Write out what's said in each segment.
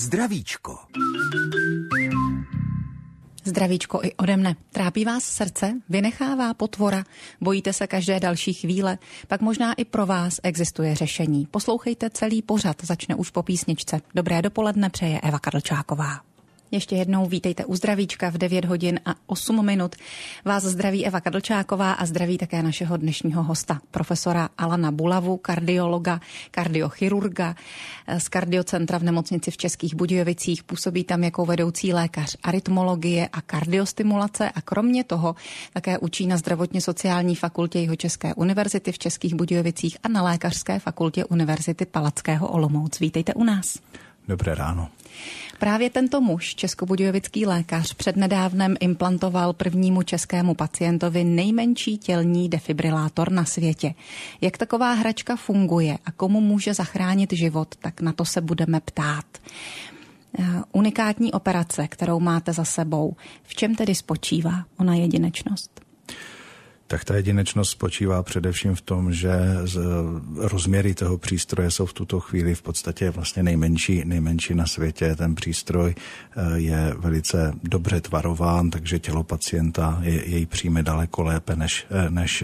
Zdravíčko. Zdravíčko i ode mne. Trápí vás srdce? Vynechává potvora? Bojíte se každé další chvíle? Pak možná i pro vás existuje řešení. Poslouchejte celý pořad, začne už po písničce. Dobré dopoledne přeje Eva Kadlčáková. Ještě jednou vítejte u Zdravíčka v 9 hodin a 8 minut. Vás zdraví Eva Kadlčáková a zdraví také našeho dnešního hosta, profesora Alana Bulavu, kardiologa, kardiochirurga z Kardiocentra v nemocnici v Českých Budějovicích. Působí tam jako vedoucí lékař arytmologie a kardiostimulace a kromě toho také učí na zdravotně sociální fakultě Jihočeské univerzity v Českých Budějovicích a na lékařské fakultě Univerzity Palackého Olomouc. Vítejte u nás. Dobré ráno. Právě tento muž, českobudějovický lékař, přednedávnem implantoval prvnímu českému pacientovi nejmenší tělní defibrilátor na světě. Jak taková hračka funguje a komu může zachránit život, tak na to se budeme ptát. Unikátní operace, kterou máte za sebou, v čem tedy spočívá ona jedinečnost? Tak ta jedinečnost spočívá především v tom, že rozměry toho přístroje jsou v tuto chvíli v podstatě vlastně nejmenší na světě. Ten přístroj je velice dobře tvarován, takže tělo pacienta jej přijme daleko lépe než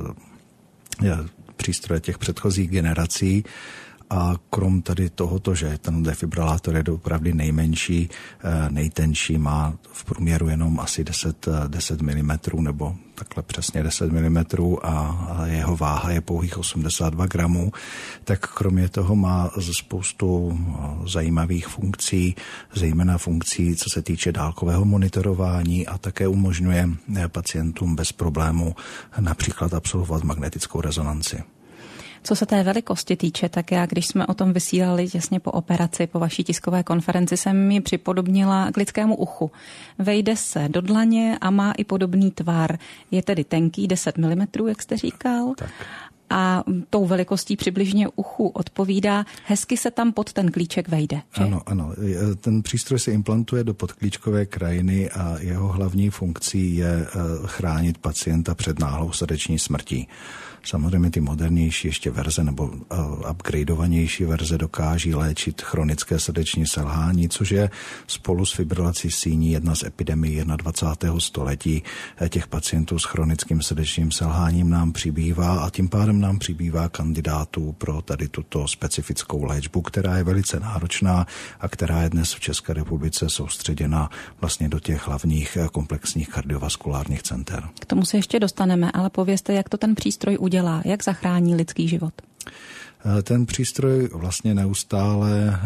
přístroje těch předchozích generací. A krom tady tohoto, že ten defibrilátor je opravdu nejmenší, nejtenčí, má v průměru jenom asi 10 mm, nebo takhle přesně 10 mm a jeho váha je pouhých 82 gramů, tak kromě toho má spoustu zajímavých funkcí, zejména funkcí, co se týče dálkového monitorování a také umožňuje pacientům bez problému například absolvovat magnetickou rezonanci. Co se té velikosti týče, tak já, když jsme o tom vysílali těsně po operaci, po vaší tiskové konferenci, jsem mi připodobnila k lidskému uchu. Vejde se do dlaně a má i podobný tvar. Je tedy tenký, 10 mm, jak jste říkal. Tak. A tou velikostí přibližně uchu odpovídá, hezky se tam pod ten klíček vejde. Že? Ano. Ten přístroj se implantuje do podklíčkové krajiny a jeho hlavní funkcí je chránit pacienta před náhlou srdeční smrtí. Samozřejmě ty modernější ještě verze nebo upgradeovanější verze dokáží léčit chronické srdeční selhání, což je spolu s fibrilací síní jedna z epidemií 21. století. Těch pacientů s chronickým srdečním selháním nám přibývá a tím pádem nám přibývá kandidátů pro tady tuto specifickou léčbu, která je velice náročná a která je dnes v České republice soustředěna vlastně do těch hlavních komplexních kardiovaskulárních center. K tomu se ještě dostaneme, ale povězte, jak to ten přístroj udělá, jak zachrání lidský život? Ten přístroj vlastně neustále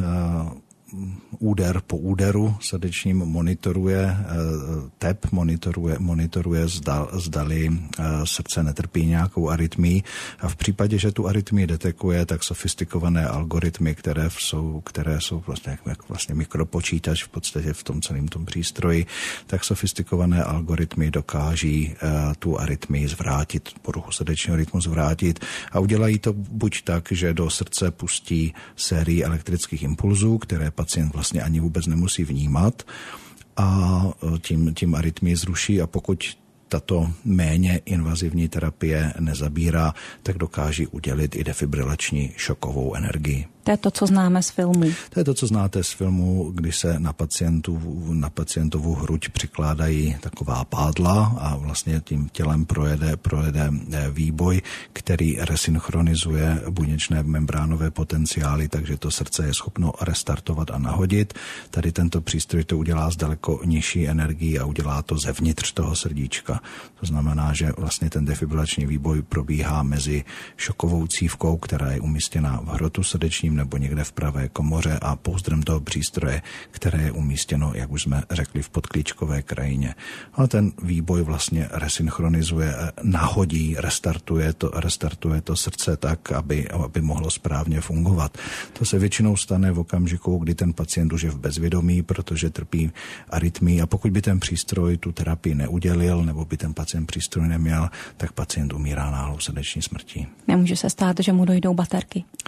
úder po úderu srdečním monitoruje tep, monitoruje zdali srdce netrpí nějakou arytmii a v případě, že tu arytmii detekuje, tak sofistikované algoritmy, které jsou vlastně mikropočítač v podstatě v tom celém tom přístroji, tak sofistikované algoritmy dokáží tu arytmii zvrátit, poruchu srdečního rytmu zvrátit a udělají to buď tak, že do srdce pustí sérii elektrických impulzů, které pacient vlastně ani vůbec nemusí vnímat a tím arytmii zruší a pokud tato méně invazivní terapie nezabírá, tak dokáží udělit i defibrilační šokovou energii. To je to, co známe z filmu. To je to, co znáte z filmu, kdy se na pacientovu hruď přikládají taková pádla a vlastně tím tělem projede výboj, který resynchronizuje buněčné membránové potenciály, takže to srdce je schopno restartovat a nahodit. Tady tento přístroj to udělá s daleko nižší energií a udělá to zevnitř toho srdíčka. To znamená, že vlastně ten defibrilační výboj probíhá mezi šokovou cívkou, která je umístěna v hrotu srdečním nebo někde v pravé komoře a pouzdrem toho přístroje, které je umístěno, jak už jsme řekli, v podklíčkové krajině. A ten výboj vlastně resynchronizuje, nahodí, restartuje to srdce tak, aby mohlo správně fungovat. To se většinou stane v okamžiku, kdy ten pacient už je v bezvědomí, protože trpí arytmii a pokud by ten přístroj tu terapii neudělil nebo by ten pacient přístroj neměl, tak pacient umírá náhlou srdeční smrtí. Nemůže se stát, že mu dojdou baterky?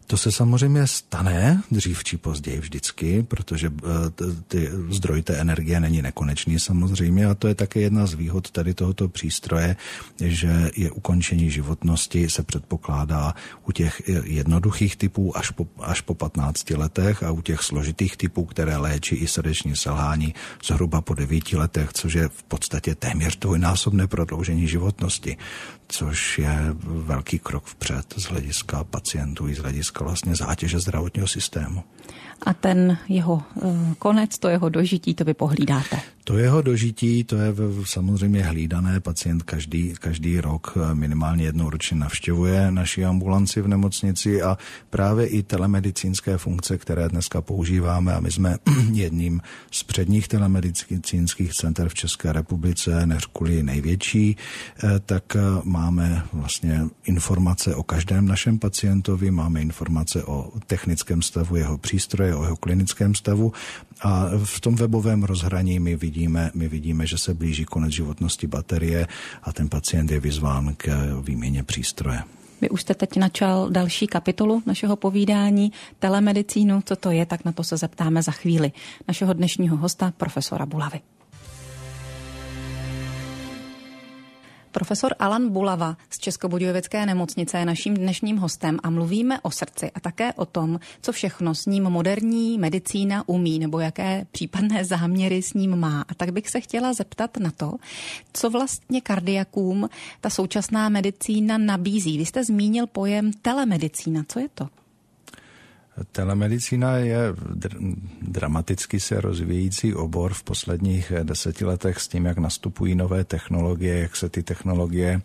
To se samozřejmě stane dřív či později vždycky, protože ty zdroj té energie není nekonečný samozřejmě a to je také jedna z výhod tady tohoto přístroje, že je ukončení životnosti se předpokládá u těch jednoduchých typů až po 15 letech a u těch složitých typů, které léčí i srdeční selhání, zhruba po 9 letech, což je v podstatě téměř dvojnásobné prodloužení životnosti, což je velký krok vpřed z hlediska pacientů i z hlediska vlastně zátěže zdravotního systému. A ten jeho konec, to jeho dožití, to vy pohlídáte? To jeho dožití, to je samozřejmě hlídané. Pacient každý rok minimálně jednou ročně navštěvuje naši ambulanci v nemocnici a právě i telemedicínské funkce, které dneska používáme a my jsme jedním z předních telemedicínských center v České republice, neřkuli největší, tak máme vlastně informace o každém našem pacientovi, máme informace o technickém stavu jeho přístroje, o jeho klinickém stavu a v tom webovém rozhraní my vidíme, že se blíží konec životnosti baterie a ten pacient je vyzván k výměně přístroje. Vy už jste teď načal další kapitolu našeho povídání, telemedicínu. Co to je, tak na to se zeptáme za chvíli našeho dnešního hosta, profesora Bulavy. Profesor Alan Bulava z Českobudějovické nemocnice je naším dnešním hostem a mluvíme o srdci a také o tom, co všechno s ním moderní medicína umí nebo jaké případné záměry s ním má. A tak bych se chtěla zeptat na to, co vlastně kardiakům ta současná medicína nabízí. Vy jste zmínil pojem telemedicína. Co je to? Telemedicína je dramaticky se rozvíjející obor v posledních 10 letech s tím, jak nastupují nové technologie, jak se ty technologie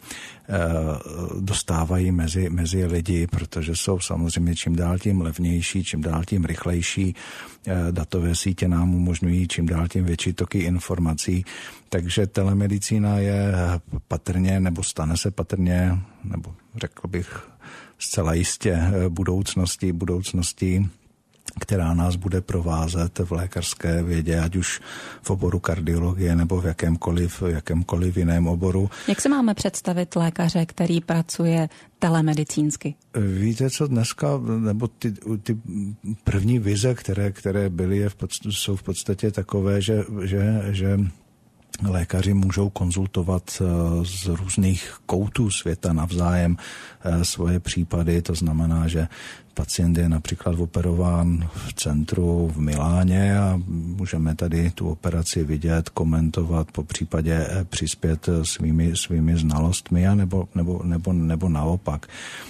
dostávají mezi lidi, protože jsou samozřejmě čím dál tím levnější, čím dál tím rychlejší. Datové sítě nám umožňují čím dál tím větší toky informací. Takže telemedicína je patrně, nebo stane se patrně, nebo řekl bych zcela jistě budoucností, která nás bude provázet v lékařské vědě, ať už v oboru kardiologie nebo v jakémkoliv jiném oboru. Jak se máme představit lékaře, který pracuje telemedicínsky? Víte, co dneska, nebo ty první vize, které byly, jsou v podstatě takové, že lékaři můžou konzultovat z různých koutů světa navzájem svoje případy, to znamená, že pacient je například operován v centru v Miláně a můžeme tady tu operaci vidět, komentovat, popřípadě přispět svými znalostmi a nebo naopak.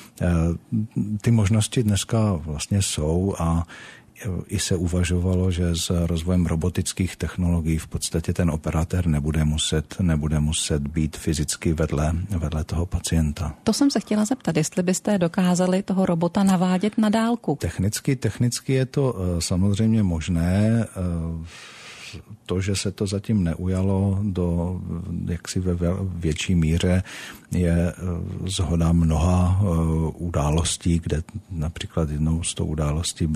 Ty možnosti dneska vlastně jsou a i se uvažovalo, že s rozvojem robotických technologií v podstatě ten operatér nebude muset být fyzicky vedle toho pacienta. To jsem se chtěla zeptat, jestli byste dokázali toho robota navádět na dálku. Technicky je to samozřejmě možné. To, že se to zatím neujalo do jaksi ve větší míře, je shoda mnoha událostí, kde například jednou z toho událostí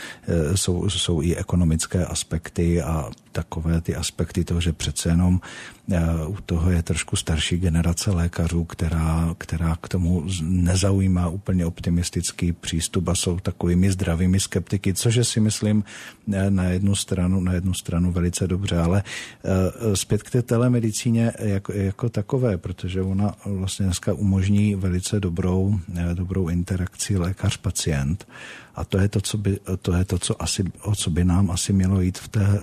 jsou i ekonomické aspekty a takové ty aspekty toho, že přece jenom u toho je trošku starší generace lékařů, která k tomu nezaujímá úplně optimistický přístup a jsou takovými zdravými skeptiky, což je, si myslím, na jednu stranu velice dobře, ale zpět k té telemedicíně jako takové, protože ona vlastně dneska umožní velice dobrou interakci lékař-pacient a to je to, co by nám asi mělo jít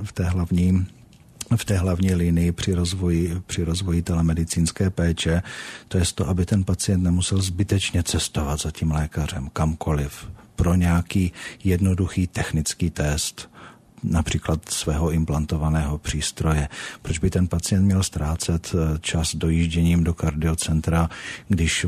v té hlavní linii při rozvoji telemedicínské péče, to je to, aby ten pacient nemusel zbytečně cestovat za tím lékařem kamkoliv pro nějaký jednoduchý technický test, například svého implantovaného přístroje. Proč by ten pacient měl ztrácet čas dojížděním do kardiocentra, když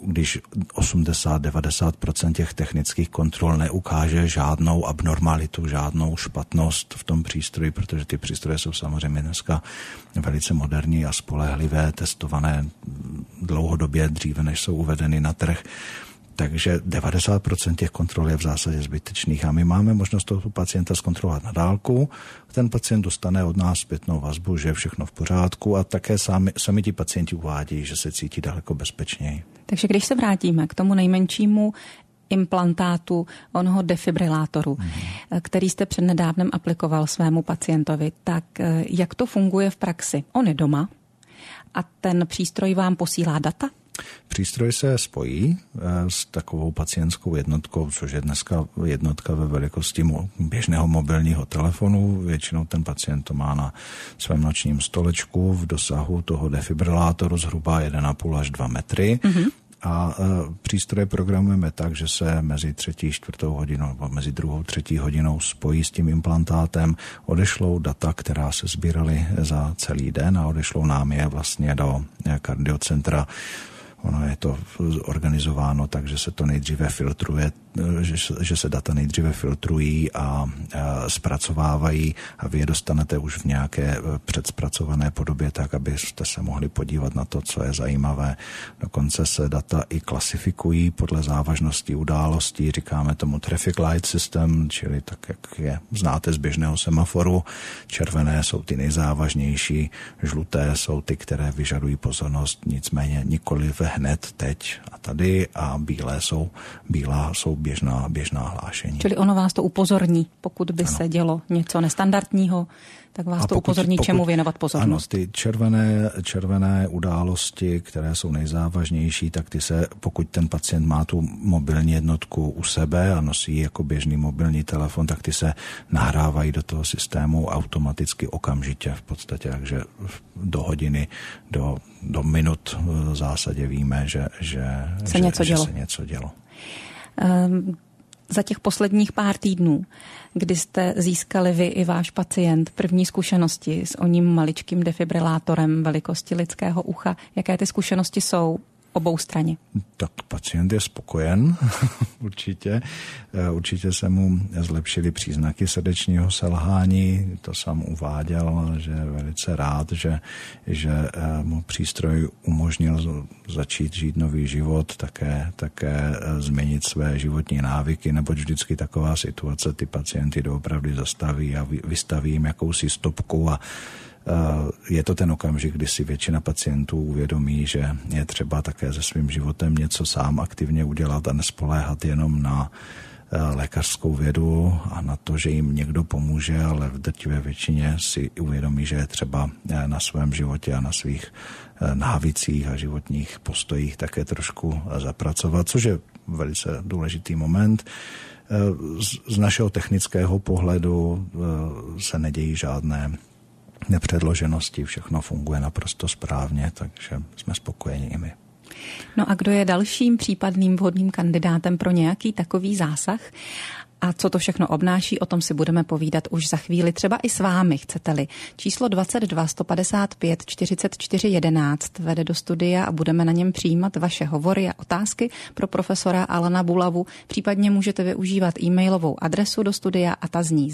80-90% těch technických kontrol neukáže žádnou abnormalitu, žádnou špatnost v tom přístroji, protože ty přístroje jsou samozřejmě dneska velice moderní a spolehlivé, testované dlouhodobě dříve, než jsou uvedeny na trh. Takže 90% těch kontrol je v zásadě zbytečných a my máme možnost toho pacienta zkontrolovat na dálku. Ten pacient dostane od nás zpětnou vazbu, že je všechno v pořádku a také sami ti pacienti uvádí, že se cítí daleko bezpečněji. Takže když se vrátíme k tomu nejmenšímu implantátu, onoho defibrilátoru, který jste přednedávnem aplikoval svému pacientovi. Tak jak to funguje v praxi? On je doma a ten přístroj vám posílá data? Přístroj se spojí s takovou pacientskou jednotkou, což je dneska jednotka ve velikosti běžného mobilního telefonu. Většinou ten pacient to má na svém nočním stolečku v dosahu toho defibrilátoru zhruba 1,5 až 2 metry. A přístroje programujeme tak, že se mezi 3., 4. hodinou nebo mezi 2., 3. hodinou spojí s tím implantátem, odešlou data, která se sbíraly za celý den a odešlou nám je vlastně do kardiocentra. Ono je to organizováno tak, že se to nejdříve filtruje, že se data nejdříve filtrují a zpracovávají a vy je dostanete už v nějaké předzpracované podobě tak, abyste se mohli podívat na to, co je zajímavé. Dokonce se data i klasifikují podle závažnosti událostí, říkáme tomu traffic light system, čili tak, jak je znáte z běžného semaforu. Červené jsou ty nejzávažnější, žluté jsou ty, které vyžadují pozornost, nicméně nikoli hned, teď a tady, a bílá jsou běžná hlášení. Čili ono vás to upozorní, pokud by se dělo něco nestandardního, tak vás to upozorní, čemu věnovat pozornost. Ano, ty červené události, které jsou nejzávažnější, tak ty se, pokud ten pacient má tu mobilní jednotku u sebe a nosí jako běžný mobilní telefon, tak ty se nahrávají do toho systému automaticky okamžitě v podstatě, takže do hodiny, do minut v zásadě víme, že se něco dělo. Za těch posledních pár týdnů, kdy jste získali vy i váš pacient první zkušenosti s oním maličkým defibrilátorem velikosti lidského ucha, jaké ty zkušenosti jsou obou straně? Tak pacient je spokojen, určitě. Určitě se mu zlepšily příznaky srdečního selhání. To sám uváděl, že je velice rád, že mu přístroj umožnil začít žít nový život, také změnit své životní návyky, neboť vždycky taková situace ty pacienty doopravdy zastaví a vystaví jim jakousi stopku a je to ten okamžik, kdy si většina pacientů uvědomí, že je třeba také se svým životem něco sám aktivně udělat a nespoléhat jenom na lékařskou vědu a na to, že jim někdo pomůže, ale v drtivé většině si uvědomí, že je třeba na svém životě a na svých návicích a životních postojích také trošku zapracovat, což je velice důležitý moment. Z našeho technického pohledu se nedějí žádné nepředloženosti, všechno funguje naprosto správně, takže jsme spokojeni i my. No a kdo je dalším případným vhodným kandidátem pro nějaký takový zásah? A co to všechno obnáší, o tom si budeme povídat už za chvíli, třeba i s vámi, chcete-li. Číslo 22 155 44 11 vede do studia a budeme na něm přijímat vaše hovory a otázky pro profesora Alana Bulavu. Případně můžete využívat e-mailovou adresu do studia a ta zní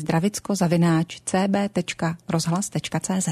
zdravicko@cb.rozhlas.cz.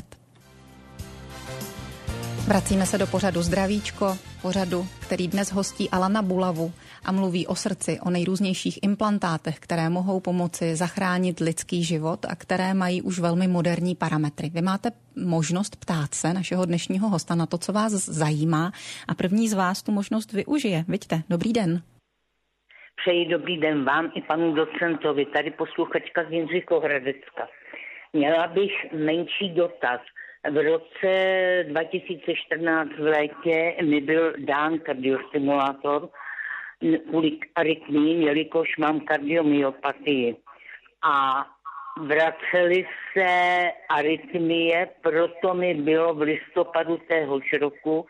Vracíme se do pořadu Zdravíčko, pořadu, který dnes hostí Alana Bulavu a mluví o srdci, o nejrůznějších implantátech, které mohou pomoci zachránit lidský život a které mají už velmi moderní parametry. Vy máte možnost ptát se našeho dnešního hosta na to, co vás zajímá, a první z vás tu možnost využije. Viďte, dobrý den. Přeji dobrý den vám i panu docentovi, tady posluchačka z Jindřichohradecka. Měla bych menší dotaz. V roce 2014 v létě mi byl dán kardiostimulátor kvůli arytmím, jelikož mám kardiomyopatii. A vracely se arytmie, proto mi bylo v listopadu téhož roku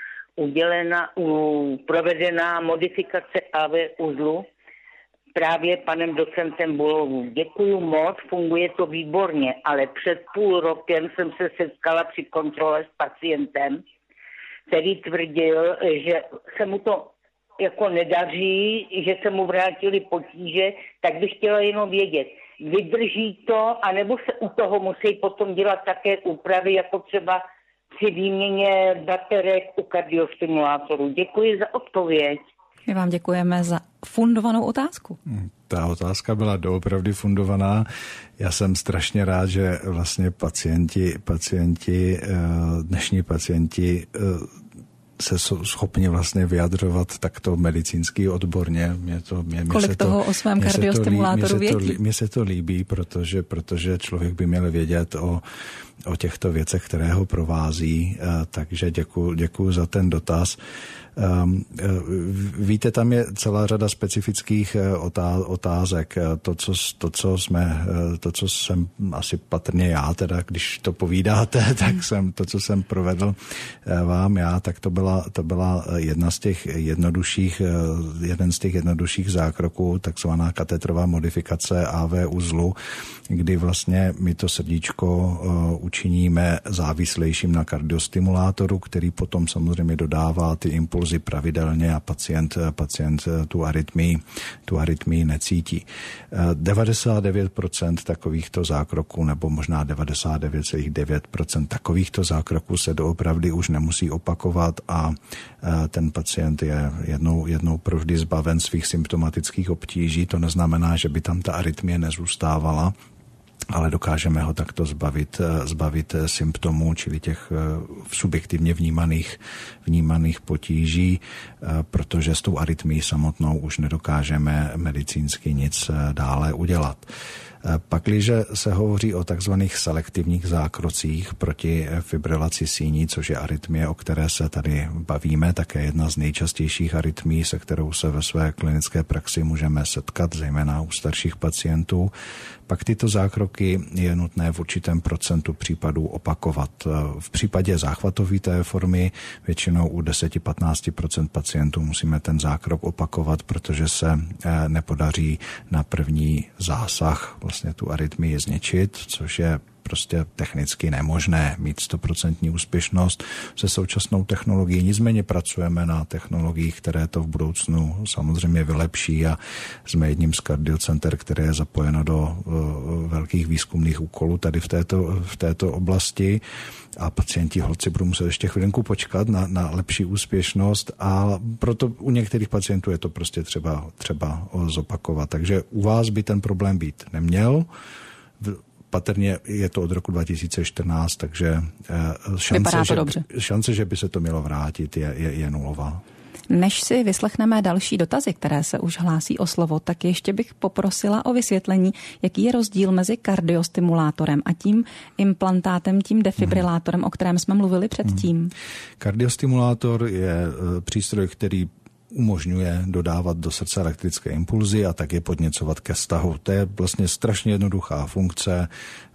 provedena modifikace AV uzlu právě panem docentem Bulovou. Děkuju moc, funguje to výborně, ale před půl rokem jsem se setkala při kontrole s pacientem, který tvrdil, že se mu to jako nedaří, že se mu vrátily potíže, tak bych chtěla jenom vědět, vydrží to, anebo se u toho musí potom dělat také úpravy, jako třeba při výměně baterek u kardiostimulátorů. Děkuji za odpověď. My vám děkujeme za fundovanou otázku. Ta otázka byla doopravdy fundovaná. Já jsem strašně rád, že vlastně dnešní pacienti se schopni vlastně vyjadřovat takto medicínsky odborně. Kolik toho o svém kardiostimulátoru vědí? Mně se to líbí, protože člověk by měl vědět o těchto věcech, které ho provází, takže děkuju za ten dotaz. Víte, tam je celá řada specifických otázek. To, co jsem asi patrně já, teda, když to povídáte, tak co jsem provedl vám já, tak to byla jeden z těch jednodušších zákroků, takzvaná katetrová modifikace AV uzlu, kdy vlastně my to srdíčko učiníme závislejším na kardiostimulátoru, který potom samozřejmě dodává ty impulzy pravidelně a pacient tu arytmii necítí. 99% takovýchto zákroků, nebo možná 99,9% takovýchto zákroků se doopravdy už nemusí opakovat a ten pacient je jednou provždy zbaven svých symptomatických obtíží. To neznamená, že by tam ta arytmie nezůstávala, ale dokážeme ho takto zbavit symptomů, čili těch subjektivně vnímaných potíží, protože s tou arytmií samotnou už nedokážeme medicínsky nic dále udělat. Pakliže se hovoří o takzvaných selektivních zákrocích proti fibrilaci síní, což je arytmie, o které se tady bavíme, také jedna z nejčastějších arytmií, se kterou se ve své klinické praxi můžeme setkat, zejména u starších pacientů, pak tyto zákroky je nutné v určitém procentu případů opakovat. V případě záchvatovité formy většinou u 10-15% pacientů musíme ten zákrok opakovat, protože se nepodaří na první zásah vlastně tu arytmii zničit, což je prostě technicky nemožné mít 100% úspěšnost se současnou technologií. Nicméně pracujeme na technologiích, které to v budoucnu samozřejmě vylepší a jsme jedním z kardiocenter, které je zapojeno do velkých výzkumných úkolů tady v této oblasti a pacienti holci budou muset ještě chvilinku počkat na lepší úspěšnost a proto u některých pacientů je to prostě třeba zopakovat. Takže u vás by ten problém být neměl. Patrně je to od roku 2014, takže šance, že by se to mělo vrátit, je nulová. Než si vyslechneme další dotazy, které se už hlásí o slovo, tak ještě bych poprosila o vysvětlení, jaký je rozdíl mezi kardiostimulátorem a tím implantátem, tím defibrilátorem, o kterém jsme mluvili předtím. Kardiostimulátor je přístroj, který umožňuje dodávat do srdce elektrické impulzy a tak je podněcovat ke vztahu. To je vlastně strašně jednoduchá funkce.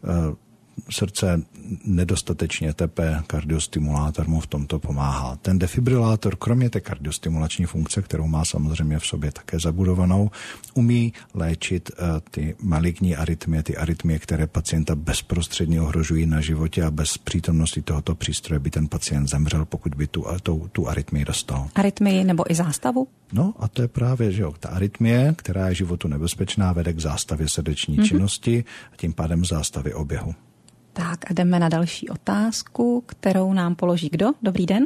Srdce nedostatečně tepe, kardiostimulátor mu v tomto pomáhá. Ten defibrilátor, kromě té kardiostimulační funkce, kterou má samozřejmě v sobě také zabudovanou, umí léčit ty maligní arytmie, ty arytmie, které pacienta bezprostředně ohrožují na životě a bez přítomnosti tohoto přístroje by ten pacient zemřel, pokud by tu arytmii dostal. Arytmii nebo i zástavu? No a to je právě, že jo, ta arytmie, která je životu nebezpečná, vede k zástavě srdeční činnosti a tím pádem zástavě oběhu. Tak a jdeme na další otázku, kterou nám položí kdo? Dobrý den.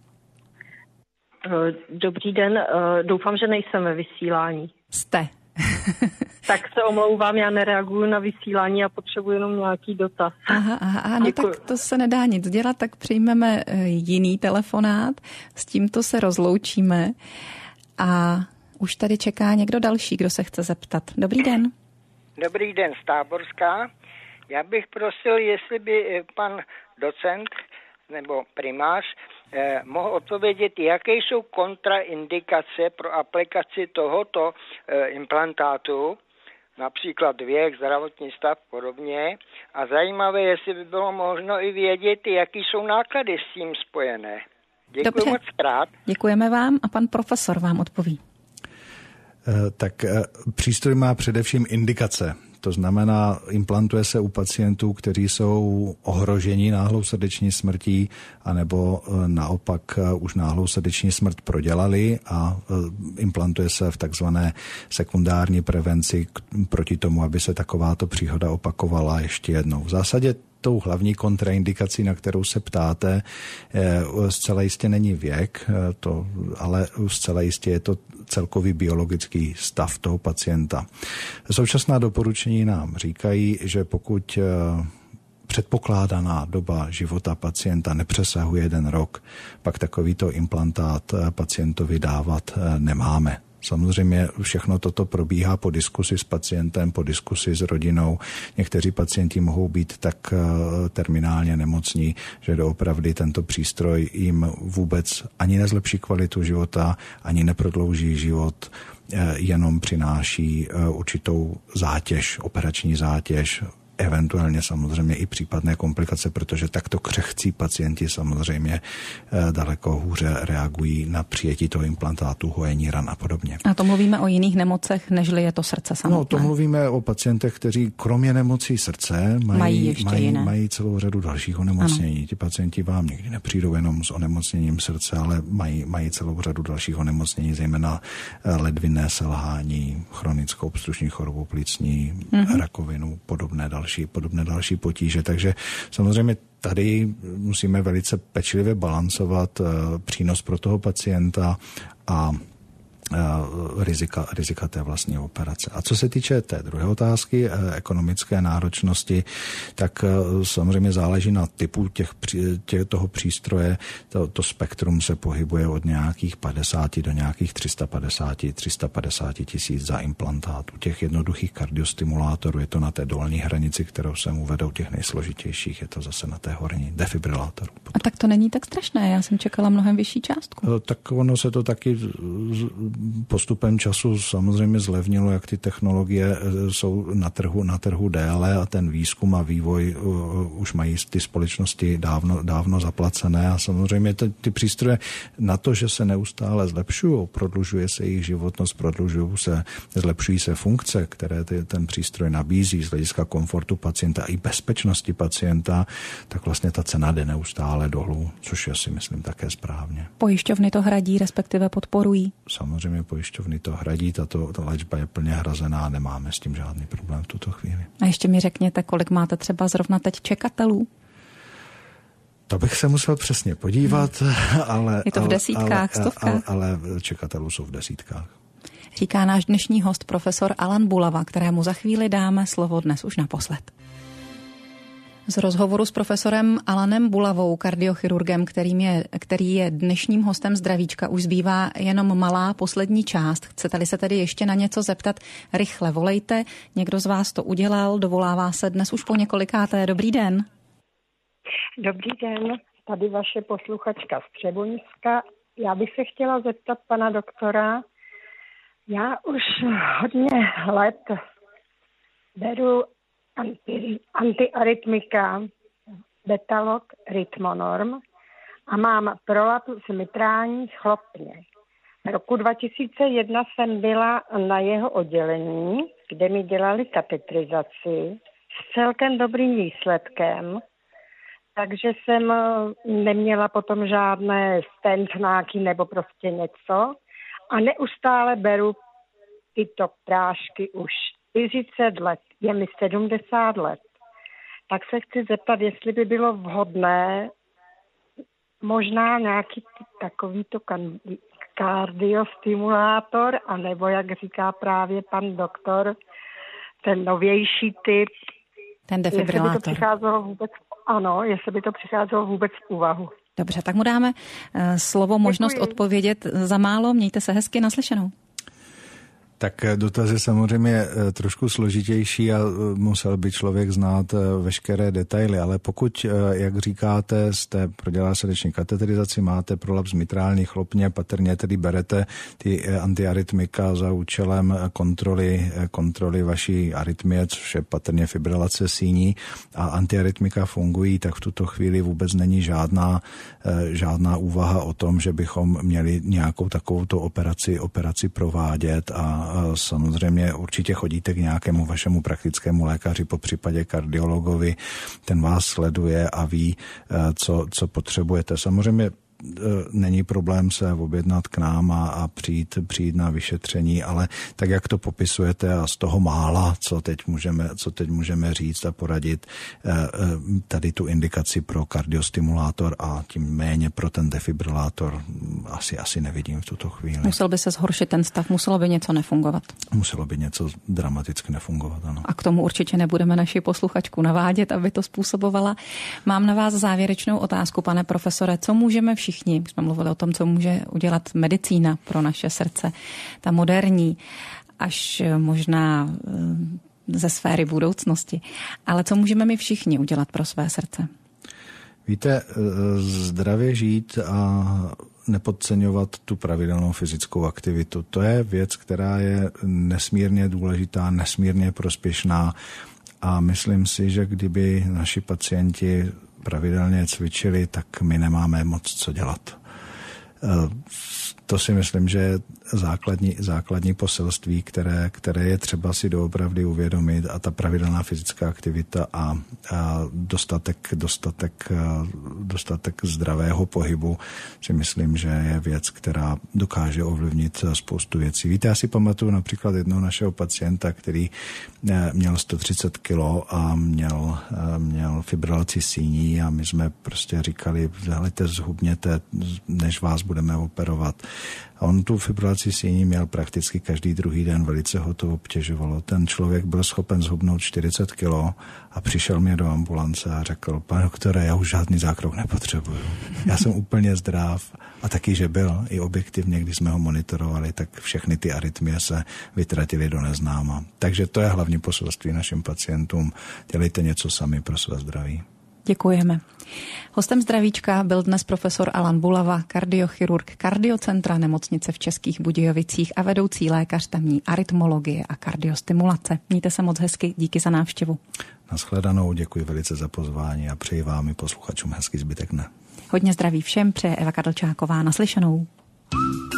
Dobrý den, doufám, že nejsem ve vysílání. Jste. Tak se omlouvám, já nereaguju na vysílání a potřebuji jenom nějaký dotaz. Aha, no tak to se nedá nic dělat, tak přijmeme jiný telefonát, s tímto se rozloučíme a už tady čeká někdo další, kdo se chce zeptat. Dobrý den. Dobrý den, z Táborská. Já bych prosil, jestli by pan docent nebo primář mohl odpovědět, jaké jsou kontraindikace pro aplikaci tohoto implantátu, například věk, zdravotní stav, podobně. A zajímavé, jestli by bylo možno i vědět, jaký jsou náklady s tím spojené. Děkuji moc krát. Děkujeme vám a pan profesor vám odpoví. Tak přístroj má především indikace. To znamená, implantuje se u pacientů, kteří jsou ohroženi náhlou srdeční smrtí, anebo naopak už náhlou srdeční smrt prodělali a implantuje se v takzvané sekundární prevenci proti tomu, aby se takováto příhoda opakovala ještě jednou. V zásadě tou hlavní kontraindikací, na kterou se ptáte, zcela jistě není věk, ale zcela jistě je to celkový biologický stav toho pacienta. Současná doporučení nám říkají, že pokud předpokládaná doba života pacienta nepřesahuje 1 rok, pak takovýto implantát pacientovi dávat nemáme. Samozřejmě všechno toto probíhá po diskusi s pacientem, po diskusi s rodinou. Někteří pacienti mohou být tak terminálně nemocní, že doopravdy tento přístroj jim vůbec ani nezlepší kvalitu života, ani neprodlouží život, jenom přináší určitou zátěž, operační zátěž, eventuálně samozřejmě i případné komplikace, protože takto křehcí pacienti samozřejmě daleko hůře reagují na přijetí toho implantátu, hojení ran a podobně. A to mluvíme o jiných nemocech, nežli je to srdce samotné. No, to mluvíme o pacientech, kteří kromě nemocí srdce mají celou řadu dalších onemocnění. Ano. Ti pacienti vám někdy nepřijdou jenom s onemocněním srdce, ale mají celou řadu dalších onemocnění, zejména ledvinné selhání, chronickou obstrukční chorobu plicní, rakovinu, podobné další potíže. Takže samozřejmě tady musíme velice pečlivě balancovat přínos pro toho pacienta a rizika té vlastní operace. A co se týče té druhé otázky, ekonomické náročnosti, tak samozřejmě záleží na typu toho přístroje. To spektrum se pohybuje od nějakých 50 do nějakých 350 tisíc za implantát. U těch jednoduchých kardiostimulátorů je to na té dolní hranici, kterou jsem uvedl, těch nejsložitějších je to zase na té horní defibrilátoru. A tak to není tak strašné, já jsem čekala mnohem vyšší částku. Tak ono se to taky postupem času samozřejmě zlevnilo, jak ty technologie jsou na trhu déle a ten výzkum a vývoj už mají ty společnosti dávno zaplacené a samozřejmě ty přístroje na to, že se neustále zlepšují, prodlužuje se jejich životnost, zlepšují se funkce, které ten přístroj nabízí z hlediska komfortu pacienta i bezpečnosti pacienta, tak vlastně ta cena jde neustále dolů, což je si myslím také správně. Pojišťovny to hradí, respektive podporují? Samozřejmě pojišťovny to hradí, ta léčba je plně hrazená, nemáme s tím žádný problém v tuto chvíli. A ještě mi řekněte, kolik máte třeba zrovna teď čekatelů? To bych se musel přesně podívat, ale... Je to v desítkách, stovkách? Ale čekatelů jsou v desítkách. Říká náš dnešní host profesor Alan Bulava, kterému za chvíli dáme slovo dnes už naposled. Z rozhovoru s profesorem Alanem Bulavou, kardiochirurgem, který je dnešním hostem Zdravíčka, už zbývá jenom malá poslední část. Chcete-li se tedy ještě na něco zeptat, rychle volejte. Někdo z vás to udělal, dovolává se dnes už po několikáté. Dobrý den. Dobrý den, tady vaše posluchačka z Třeboňska. Já bych se chtěla zeptat pana doktora. Já už hodně let beru antiarytmika, Betalog, Rytmonorm a mám prolapsus mitrální chlopně. V roku 2001 jsem byla na jeho oddělení, kde mi dělali katetrizaci s celkem dobrým výsledkem, takže jsem neměla potom žádné stentnáky nebo prostě něco a neustále beru tyto prášky už 40 let, je mi 70 let. Tak se chci zeptat, jestli by bylo vhodné možná nějaký takovýto kardiostimulátor, anebo jak říká právě pan doktor, ten novější typ. Ten defibrilátor. Jestli by to přicházelo vůbec v úvahu. Dobře, tak mu dáme slovo, možnost odpovědět za málo. Mějte se hezky, naslyšenou. Tak dotaz je samozřejmě trošku složitější a musel by člověk znát veškeré detaily, ale pokud, jak říkáte, jste prodělali srdeční kateterizaci, máte prolaps mitrální chlopně, patrně tedy berete ty antiarytmika za účelem kontroly vaší arytmie, což je patrně fibrilace síní a antiarytmika fungují, tak v tuto chvíli vůbec není žádná úvaha o tom, že bychom měli nějakou takovouto operaci provádět a samozřejmě určitě chodíte k nějakému vašemu praktickému lékaři, po případě kardiologovi, ten vás sleduje a ví, co potřebujete. Samozřejmě není problém se objednat k nám a přijít na vyšetření, ale tak, jak to popisujete a z toho mála, co teď můžeme říct a poradit, tady tu indikaci pro kardiostimulátor a tím méně pro ten defibrilátor asi nevidím v tuto chvíli. Musel by se zhoršit ten stav, muselo by něco nefungovat. Muselo by něco dramaticky nefungovat, ano. A k tomu určitě nebudeme naši posluchačku navádět, aby to způsobovala. Mám na vás závěrečnou otázku, pane profesore. Co můžeme všichni, jsme mluvili o tom, co může udělat medicína pro naše srdce, ta moderní, až možná ze sféry budoucnosti. Ale co můžeme my všichni udělat pro své srdce? Víte, zdravě žít a nepodceňovat tu pravidelnou fyzickou aktivitu. To je věc, která je nesmírně důležitá, nesmírně prospěšná a myslím si, že kdyby naši pacienti pravidelně cvičili, tak my nemáme moc co dělat. To si myslím, že je základní poselství, které je třeba si doopravdy uvědomit, a ta pravidelná fyzická aktivita a dostatek zdravého pohybu si myslím, že je věc, která dokáže ovlivnit spoustu věcí. Víte, já si pamatuju například jednoho našeho pacienta, který měl 130 kilo a měl fibrilaci síní a my jsme prostě říkali, hleďte, zhubněte, než vás budeme operovat. A on tu fibrilaci síní měl prakticky každý druhý den, velice ho to obtěžovalo. Ten člověk byl schopen zhubnout 40 kilo a přišel mě do ambulance a řekl, pane doktore, já už žádný zákrok nepotřebuju. Já jsem úplně zdrav. A taky, že byl i objektivně, když jsme ho monitorovali, tak všechny ty arytmie se vytratily do neznáma. Takže to je hlavní poselství našim pacientům. Dělejte něco sami pro své zdraví. Děkujeme. Hostem zdravíčka byl dnes profesor Alan Bulava, kardiochirurg Kardiocentra nemocnice v Českých Budějovicích a vedoucí lékař tamní arytmologie a kardiostimulace. Mějte se moc hezky, díky za návštěvu. Nashledanou, děkuji velice za pozvání a přeji vám i posluchačům hezký zbytek dne. Hodně zdraví všem přeje Eva Kadlčáková, naslyšenou.